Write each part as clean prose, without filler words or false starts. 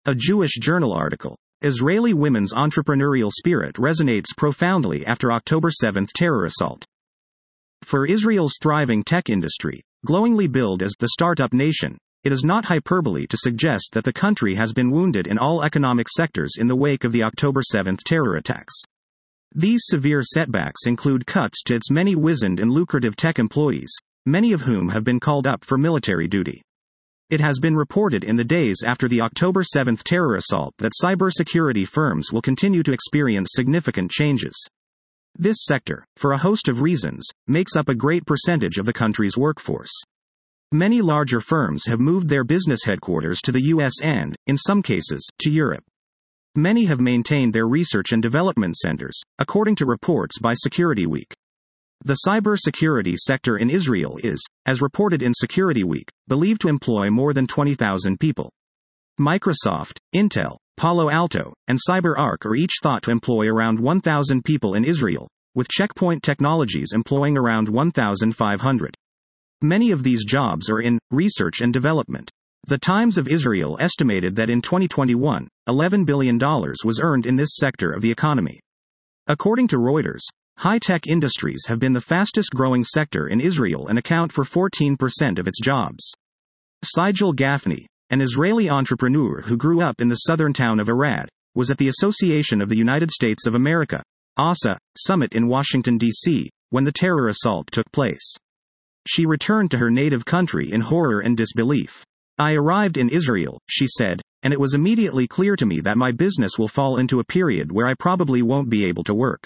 A Jewish Journal article. Israeli women's entrepreneurial spirit resonates profoundly after October 7 terror assault. For Israel's thriving tech industry, glowingly billed as the startup nation, it is not hyperbole to suggest that the country has been wounded in all economic sectors in the wake of the October 7 terror attacks. These severe setbacks include cuts to its many wizened and lucrative tech employees, many of whom have been called up for military duty. It has been reported in the days after the October 7 terror assault that cybersecurity firms will continue to experience significant changes. This sector, for a host of reasons, makes up a great percentage of the country's workforce. Many larger firms have moved their business headquarters to the US and, in some cases, to Europe. Many have maintained their research and development centers, according to reports by Security Week. The cybersecurity sector in Israel is, as reported in Security Week, believed to employ more than 20,000 people. Microsoft, Intel, Palo Alto, and CyberArk are each thought to employ around 1,000 people in Israel, with Checkpoint Technologies employing around 1,500. Many of these jobs are in research and development. The Times of Israel estimated that in 2021, $11 billion was earned in this sector of the economy. According to Reuters, high-tech industries have been the fastest-growing sector in Israel and account for 14% of its jobs. Sigel Gafni, an Israeli entrepreneur who grew up in the southern town of Arad, was at the Association of the United States of America, ASA, summit in Washington, D.C., when the terror assault took place. She returned to her native country in horror and disbelief. I arrived in Israel, she said, and it was immediately clear to me that my business will fall into a period where I probably won't be able to work.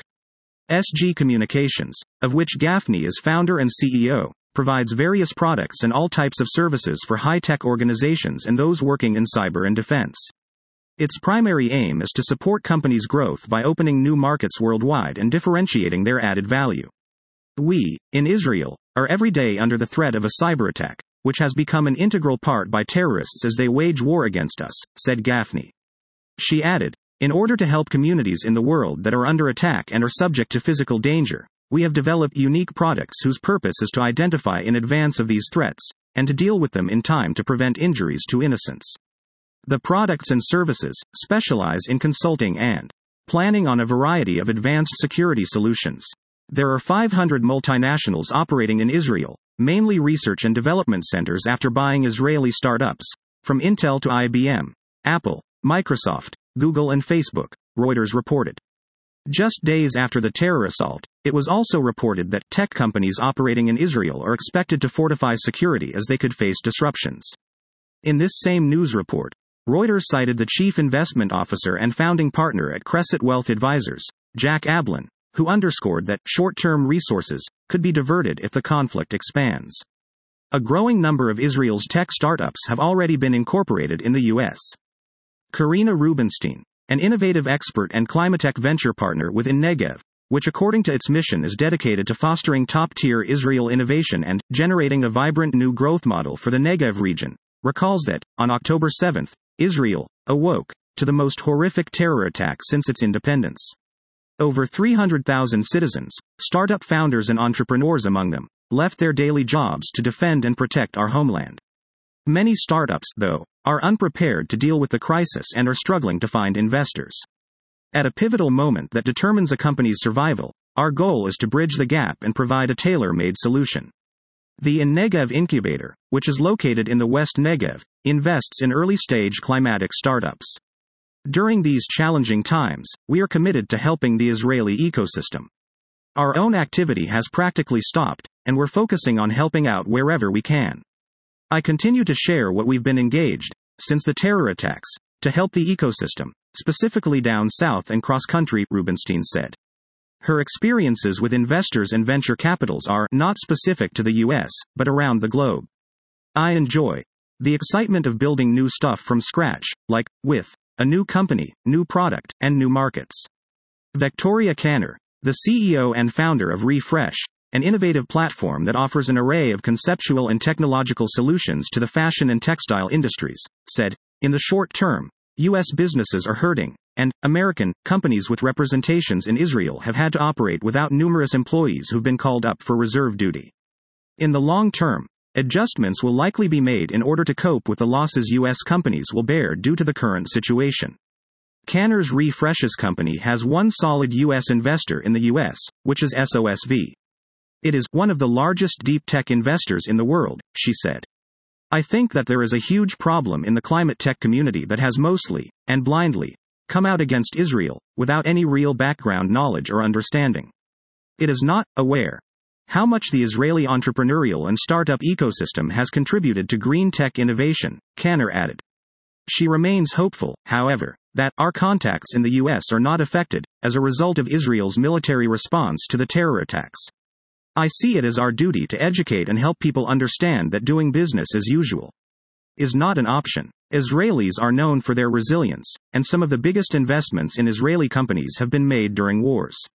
SG Communications, of which Gafni is founder and CEO, provides various products and all types of services for high-tech organizations and those working in cyber and defense. Its primary aim is to support companies' growth by opening new markets worldwide and differentiating their added value. We, in Israel, are every day under the threat of a cyber attack, which has become an integral part by terrorists as they wage war against us, said Gafni. She added, in order to help communities in the world that are under attack and are subject to physical danger, we have developed unique products whose purpose is to identify in advance of these threats, and to deal with them in time to prevent injuries to innocents. The products and services specialize in consulting and planning on a variety of advanced security solutions. There are 500 multinationals operating in Israel, mainly research and development centers after buying Israeli startups, from Intel to IBM, Apple, Microsoft, Google and Facebook, Reuters reported. Just days after the terror assault, it was also reported that tech companies operating in Israel are expected to fortify security as they could face disruptions. In this same news report, Reuters cited the chief investment officer and founding partner at Crescent Wealth Advisors, Jack Ablin, who underscored that short-term resources could be diverted if the conflict expands. A growing number of Israel's tech startups have already been incorporated in the U.S. Karina Rubinstein, an innovative expert and Climatech venture partner within Negev, which according to its mission is dedicated to fostering top-tier Israel innovation and generating a vibrant new growth model for the Negev region, recalls that, on October 7, Israel awoke to the most horrific terror attack since its independence. Over 300,000 citizens, startup founders and entrepreneurs among them, left their daily jobs to defend and protect our homeland. Many startups, though, are unprepared to deal with the crisis and are struggling to find investors. At a pivotal moment that determines a company's survival, our goal is to bridge the gap and provide a tailor-made solution. The Negev Incubator, which is located in the West Negev, invests in early-stage climatic startups. During these challenging times, we are committed to helping the Israeli ecosystem. Our own activity has practically stopped, and we're focusing on helping out wherever we can. I continue to share what we've been engaged, since the terror attacks, to help the ecosystem, specifically down south and cross-country, Rubinstein said. Her experiences with investors and venture capitals are not specific to the U.S., but around the globe. I enjoy the excitement of building new stuff from scratch, like, with a new company, new product, and new markets. Victoria Canner, the CEO and founder of Refresh, an innovative platform that offers an array of conceptual and technological solutions to the fashion and textile industries, said, in the short term, U.S. businesses are hurting, and American companies with representations in Israel have had to operate without numerous employees who've been called up for reserve duty. In the long term, Adjustments will likely be made in order to cope with the losses U.S. companies will bear due to the current situation. Cantor's Refreshes company has one solid U.S. investor in the U.S., which is SOSV. It is one of the largest deep tech investors in the world, she said. I think that there is a huge problem in the climate tech community that has mostly, and blindly, come out against Israel, without any real background knowledge or understanding. It is not aware how much the Israeli entrepreneurial and startup ecosystem has contributed to green tech innovation, Cantor added. She remains hopeful, however, that our contacts in the U.S. are not affected as a result of Israel's military response to the terror attacks. I see it as our duty to educate and help people understand that doing business as usual is not an option. Israelis are known for their resilience, and some of the biggest investments in Israeli companies have been made during wars.